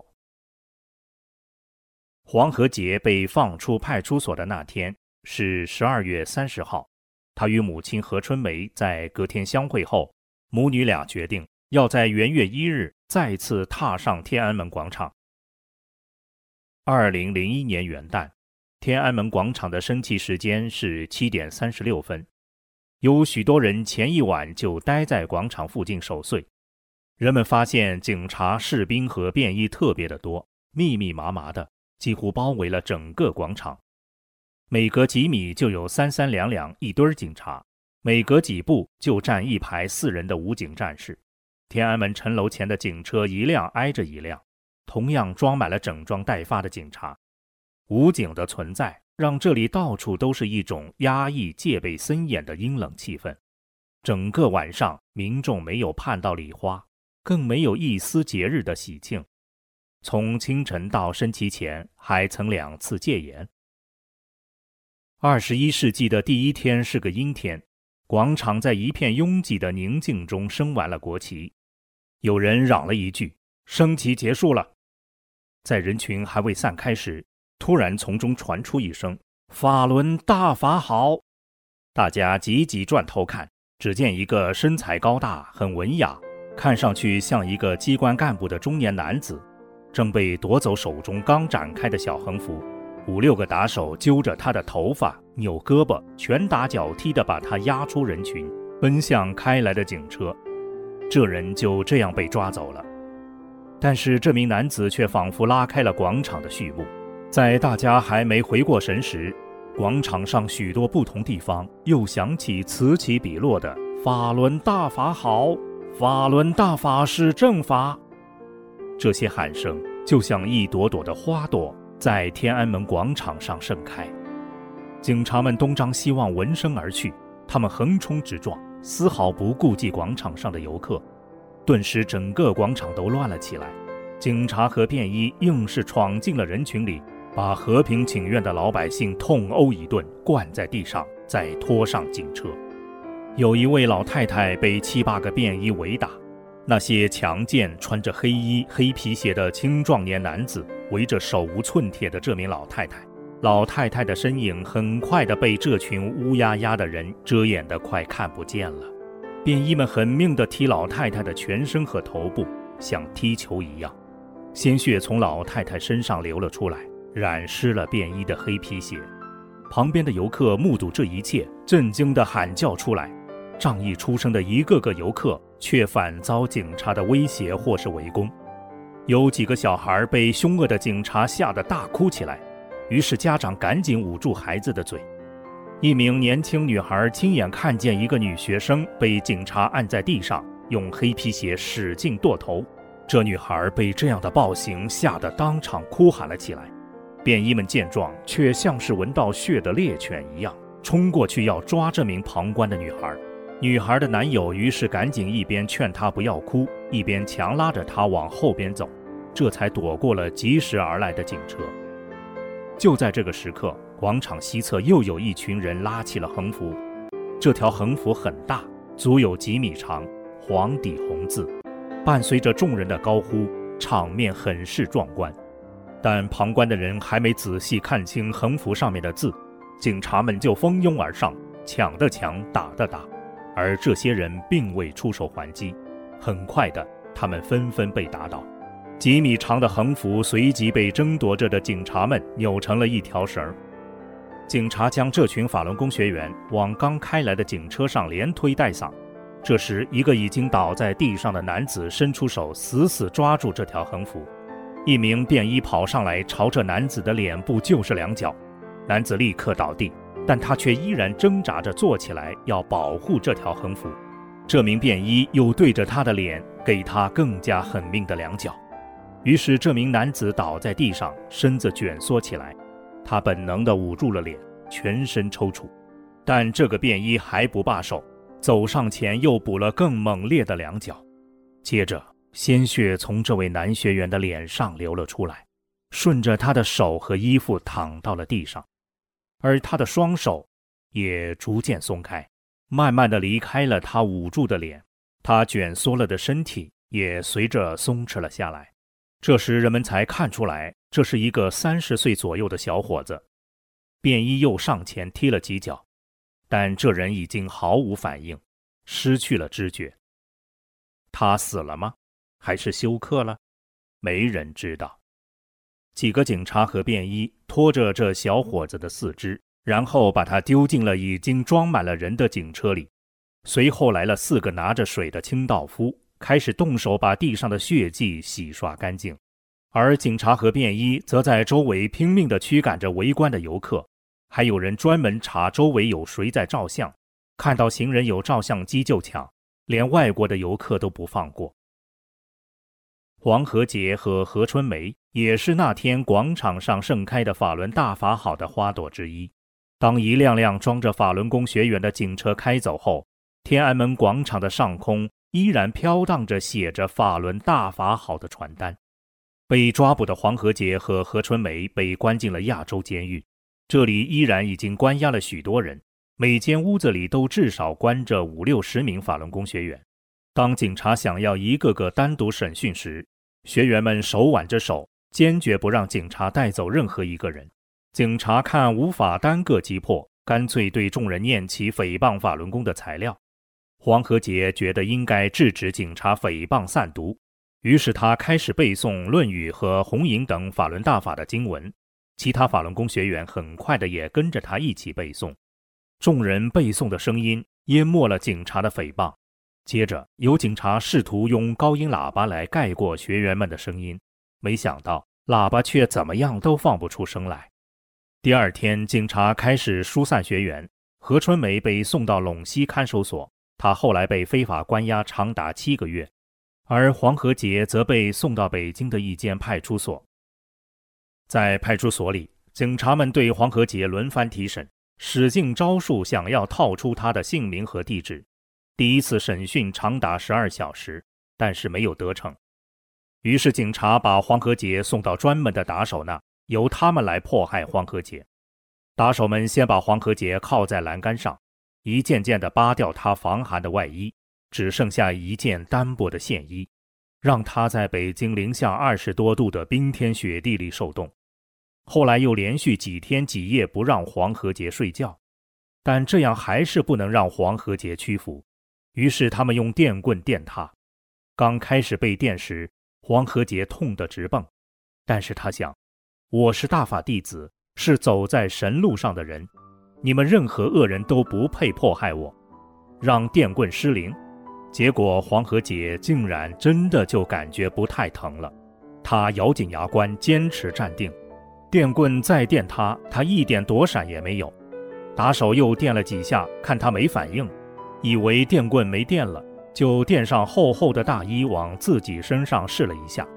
黄和杰被放出派出所的那天是十二月三十号，他与母亲何春梅在隔天相会后，母女俩决定要在元月一日再次踏上天安门广场。二零零一年元旦，天安门广场的升旗时间是七点三十六分。有许多人前一晚就待在广场附近守岁。人们发现警察、士兵和便衣特别的多，密密麻麻的，几乎包围了整个广场。每隔几米就有三三两两一堆警察，每隔几步就站一排四人的武警战士。天安门城楼前的警车一辆挨着一辆，同样装满了整装待发的警察。武警的存在让这里到处都是一种压抑、戒备森严的阴冷气氛。整个晚上，民众没有盼到礼花，更没有一丝节日的喜庆。从清晨到升旗前，还曾两次戒严。二十一世纪的第一天是个阴天，广场在一片拥挤的宁静中升完了国旗。有人嚷了一句：“升旗结束了。”在人群还未散开时，突然从中传出一声：“法轮大法好！”大家急急转头看，只见一个身材高大、很文雅，看上去像一个机关干部的中年男子，正被夺走手中刚展开的小横幅。五六个打手揪着他的头发，扭胳膊，拳打脚踢地把他压出人群，奔向开来的警车。这人就这样被抓走了。但是这名男子却仿佛拉开了广场的序幕。在大家还没回过神时，广场上许多不同地方又响起此起彼落的“法轮大法好，法轮大法是正法”。这些喊声就像一朵朵的花朵，在天安门广场上盛开。警察们东张西望，闻声而去，他们横冲直撞，丝毫不顾及广场上的游客。顿时整个广场都乱了起来，警察和便衣硬是闯进了人群里，把和平请愿的老百姓痛殴一顿，灌在地上，再拖上警车。有一位老太太被七八个便衣围打，那些强健穿着黑衣黑皮鞋的青壮年男子围着手无寸铁的这名老太太，老太太的身影很快地被这群乌压压的人遮掩得快看不见了。便衣们狠命地踢老太太的全身和头部，像踢球一样，鲜血从老太太身上流了出来，染湿了便衣的黑皮鞋。旁边的游客目睹这一切，震惊地喊叫出来。仗义出身的一个个游客却反遭警察的威胁或是围攻。有几个小孩被凶恶的警察吓得大哭起来，于是家长赶紧捂住孩子的嘴。一名年轻女孩亲眼看见一个女学生被警察按在地上，用黑皮鞋使劲跺头。这女孩被这样的暴行吓得当场哭喊了起来。 便衣们见状，却像是闻到血的猎犬一样，冲过去要抓这名旁观的女孩。女孩的男友于是赶紧一边劝她不要哭，一边强拉着她往后边走，这才躲过了疾驶而来的警车。就在这个时刻，广场西侧又有一群人拉起了横幅，这条横幅很大，足有几米长，黄底红字，伴随着众人的高呼，场面很是壮观。但旁观的人还没仔细看清横幅上面的字，警察们就蜂拥而上，抢的抢，打的打，而这些人并未出手还击。很快的，他们纷纷被打倒，几米长的横幅随即被争夺着的警察们扭成了一条绳。警察将这群法轮功学员往刚开来的警车上连推带搡。这时，一个已经倒在地上的男子伸出手，死死抓住这条横幅。一名便衣跑上来，朝着男子的脸部就是两脚，男子立刻倒地，但他却依然挣扎着坐起来，要保护这条横幅。这名便衣又对着他的脸给他更加狠命的两脚。于是这名男子倒在地上，身子蜷缩起来，他本能地捂住了脸，全身抽搐。但这个便衣还不罢手，走上前又补了更猛烈的两脚。接着鲜血从这位男学员的脸上流了出来，顺着他的手和衣服淌到了地上，而他的双手也逐渐松开，慢慢地离开了他捂住的脸，他蜷缩了的身体也随着松弛了下来。这时人们才看出来，这是一个三十岁左右的小伙子。便衣又上前踢了几脚，但这人已经毫无反应，失去了知觉。他死了吗？还是休克了？没人知道。几个警察和便衣拖着这小伙子的四肢，然后把他丢进了已经装满了人的警车里。随后来了四个拿着水的清道夫，开始动手把地上的血迹洗刷干净。而警察和便衣则在周围拼命地驱赶着围观的游客，还有人专门查周围有谁在照相，看到行人有照相机就抢，连外国的游客都不放过。黄和节和何春梅也是那天广场上盛开的法轮大法好的花朵之一。当一辆辆装着法轮功学员的警车开走后，天安门广场的上空依然飘荡着写着法轮大法好的传单。被抓捕的黄和节和何春梅被关进了亚洲监狱，这里依然已经关押了许多人，每间屋子里都至少关着五六十名法轮功学员。当警察想要一个个单独审讯时，学员们手挽着手，坚决不让警察带走任何一个人。警察看无法单个击破，干脆对众人念起诽谤法轮功的材料。黄和节觉得应该制止警察诽谤散毒，于是他开始背诵《论语》和《红影》等法轮大法的经文。其他法轮功学员很快的也跟着他一起背诵。众人背诵的声音淹没了警察的诽谤。接着有警察试图用高音喇叭来盖过学员们的声音，没想到喇叭却怎么样都放不出声来。第二天，警察开始疏散学员，何春梅被送到陇西看守所，她后来被非法关押长达七个月，而黄和节则被送到北京的一间派出所。在派出所里，警察们对黄和节轮番提审，使尽招数想要套出他的姓名和地址。第一次审讯长达十二小时，但是没有得逞。于是警察把黄和节送到专门的打手那，由他们来迫害黄和节。打手们先把黄和节铐在栏杆上，一件件地扒掉他防寒的外衣，只剩下一件单薄的线衣，让他在北京零下二十多度的冰天雪地里受冻。后来又连续几天几夜不让黄和节睡觉，但这样还是不能让黄和节屈服。于是他们用电棍电他。刚开始被电时，黄和节痛得直蹦，但是他想，我是大法弟子，是走在神路上的人，你们任何恶人都不配迫害我，让电棍失灵。结果黄和节竟然真的就感觉不太疼了，他咬紧牙关，坚持站定。电棍再电他，他一点躲闪也没有。打手又电了几下，看他没反应，以为电棍没电了，就垫上厚厚的大衣往自己身上试了一下。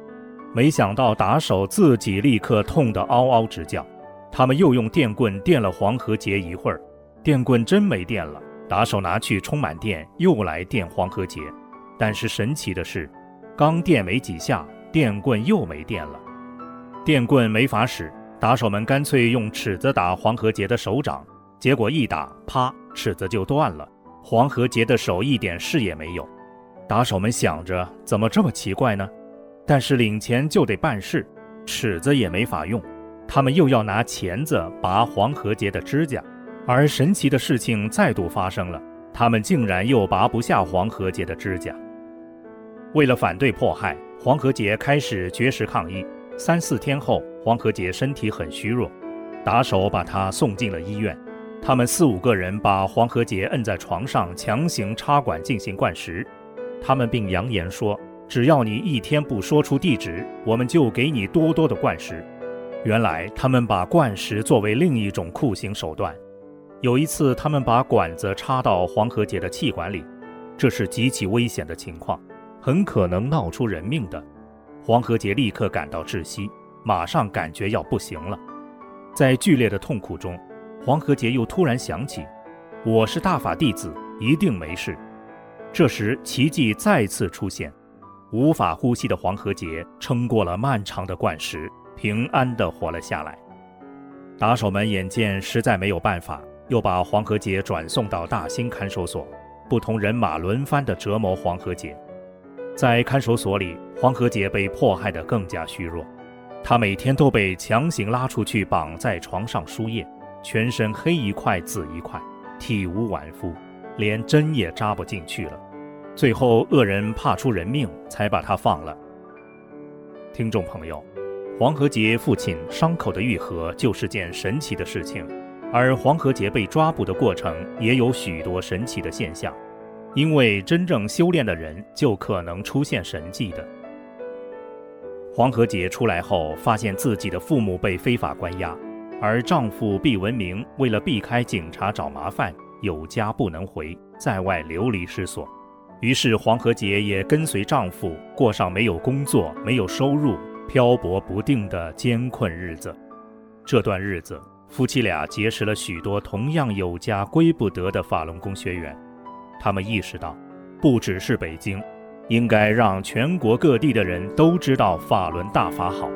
没想到打手自己立刻痛得嗷嗷直叫。他们又用电棍电了黄河节一会儿，电棍真没电了，打手拿去充满电，又来电黄河节。但是神奇的是，刚电没几下，电棍又没电了。电棍没法使，打手们干脆用尺子打黄河节的手掌，结果一打，啪，尺子就断了，黄河节的手一点事也没有。打手们想着，怎么这么奇怪呢？但是领钱就得办事，尺子也没法用，他们又要拿钳子拔黄河节的指甲。而神奇的事情再度发生了，他们竟然又拔不下黄河节的指甲。为了反对迫害，黄河节开始绝食抗议。三四天后，黄河节身体很虚弱，打手把他送进了医院。他们四五个人把黄河节摁在床上，强行插管进行灌食。他们并扬言说，只要你一天不说出地址，我们就给你多多的灌食。原来他们把灌食作为另一种酷刑手段。有一次，他们把管子插到黄河节的气管里，这是极其危险的情况，很可能闹出人命的。黄河节立刻感到窒息，马上感觉要不行了。在剧烈的痛苦中，黄河节又突然想起，我是大法弟子，一定没事。这时奇迹再次出现，无法呼吸的黄河节撑过了漫长的灌食，平安地活了下来。打手们眼见实在没有办法，又把黄河节转送到大兴看守所，不同人马轮番地折磨黄河节。在看守所里，黄河节被迫害得更加虚弱，他每天都被强行拉出去绑在床上输液，全身黑一块紫一块，体无完肤，连针也扎不进去了。最后恶人怕出人命，才把他放了。听众朋友，黄河节父亲伤口的愈合就是件神奇的事情，而黄河节被抓捕的过程也有许多神奇的现象，因为真正修炼的人就可能出现神迹的。黄河节出来后，发现自己的父母被非法关押，而丈夫毕文明为了避开警察找麻烦，有家不能回，在外流离失所。于是黄河节也跟随丈夫过上没有工作、没有收入、漂泊不定的艰困日子。这段日子，夫妻俩结识了许多同样有家归不得的法轮功学员。他们意识到，不只是北京，应该让全国各地的人都知道法轮大法好。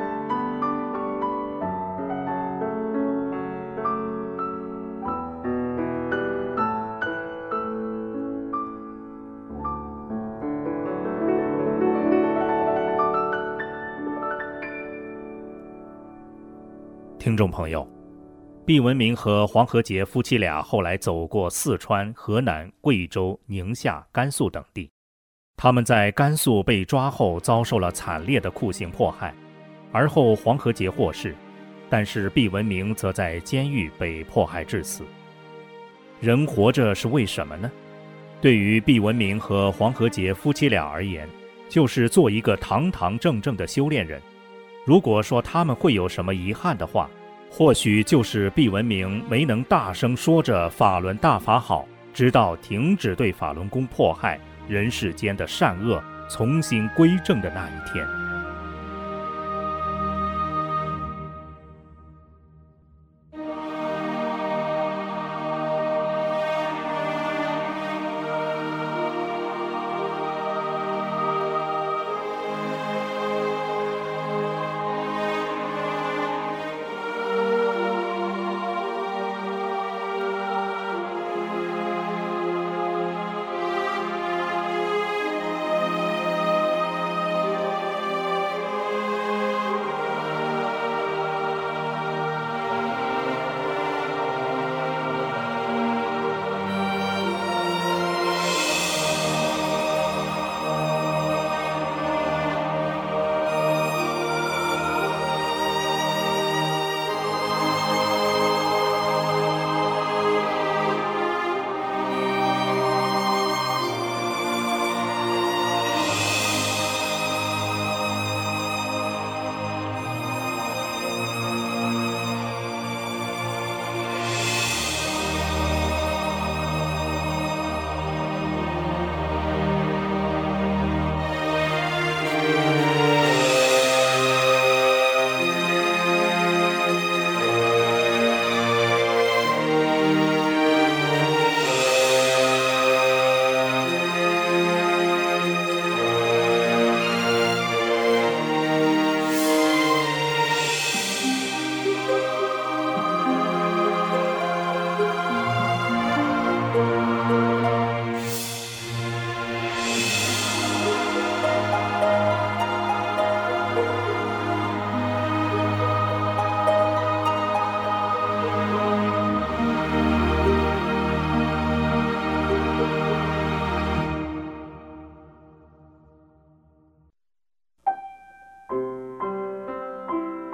听众朋友，毕文明和黄河节夫妻俩后来走过四川、河南、贵州、宁夏、甘肃等地。他们在甘肃被抓后遭受了惨烈的酷刑迫害，而后黄河节获释，但是毕文明则在监狱被迫害致死。人活着是为什么呢？对于毕文明和黄河节夫妻俩而言，就是做一个堂堂正正的修炼人。如果说他们会有什么遗憾的话，或许就是毕文明没能大声说着法轮大法好，直到停止对法轮功迫害，人世间的善恶重新归正的那一天。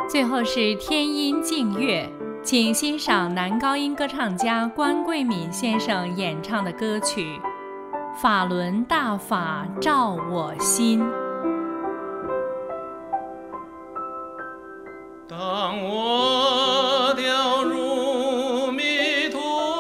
最后是天音静月，请欣赏男高音歌唱家关桂敏先生演唱的歌曲《法轮大法照我心》。 当我掉入迷途，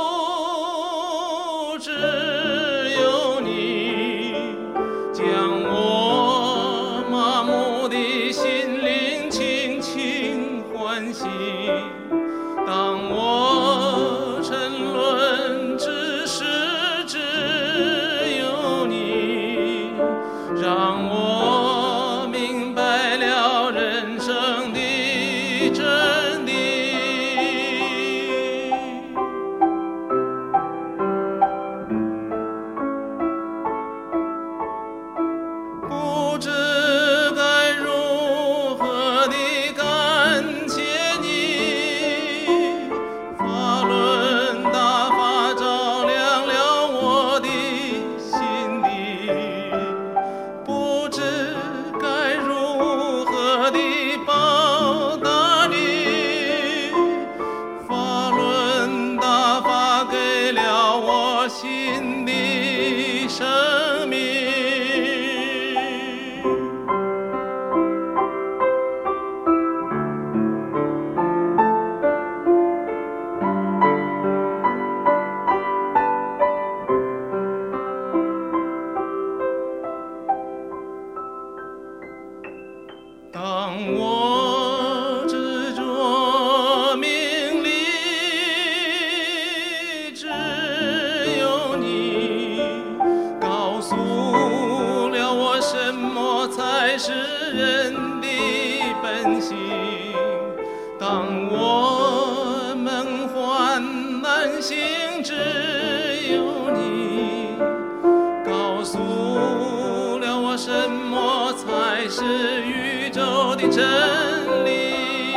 只有你将我麻木的心灵轻轻唤醒。当我沉沦，只是只有你让我明白了人生的真理。不知该如何地感谢你，法轮大法照亮了我的心底，不知该如何地报答你，法轮大法给了我新的生命。当我执着名利，只有你告诉了我什么才是人的本性。当我梦幻难醒，只有你告诉了我什么才是宇宙的真理。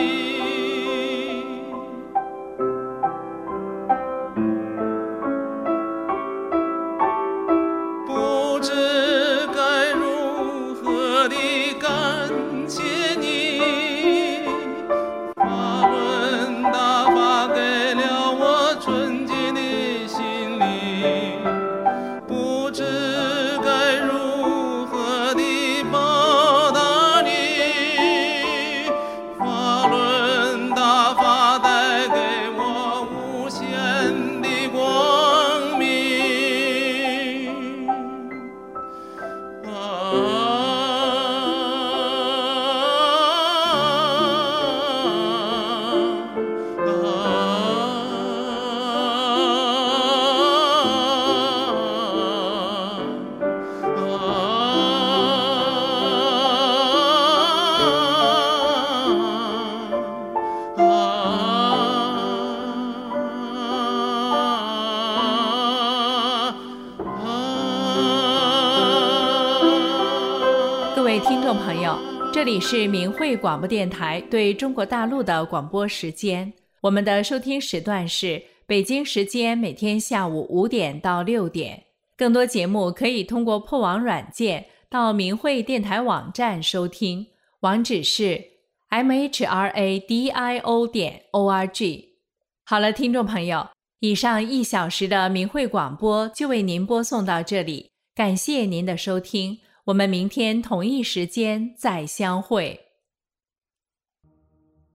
不知该如何地感谢你，法轮大法给了我纯净的心灵，不知该如何地报答你，法轮大法带给我无限的光明。 各位听众朋友，这里是明慧广播电台对中国大陆的广播时间，我们的收听时段是北京时间每天下午五点到六点。更多节目可以通过破网软件到明慧电台网站收听，网址是 m h r a d i o 点 o r g。 好了，听众朋友，以上一小时的明慧广播就为您播送到这里，感谢您的收听，我们明天同一时间再相会。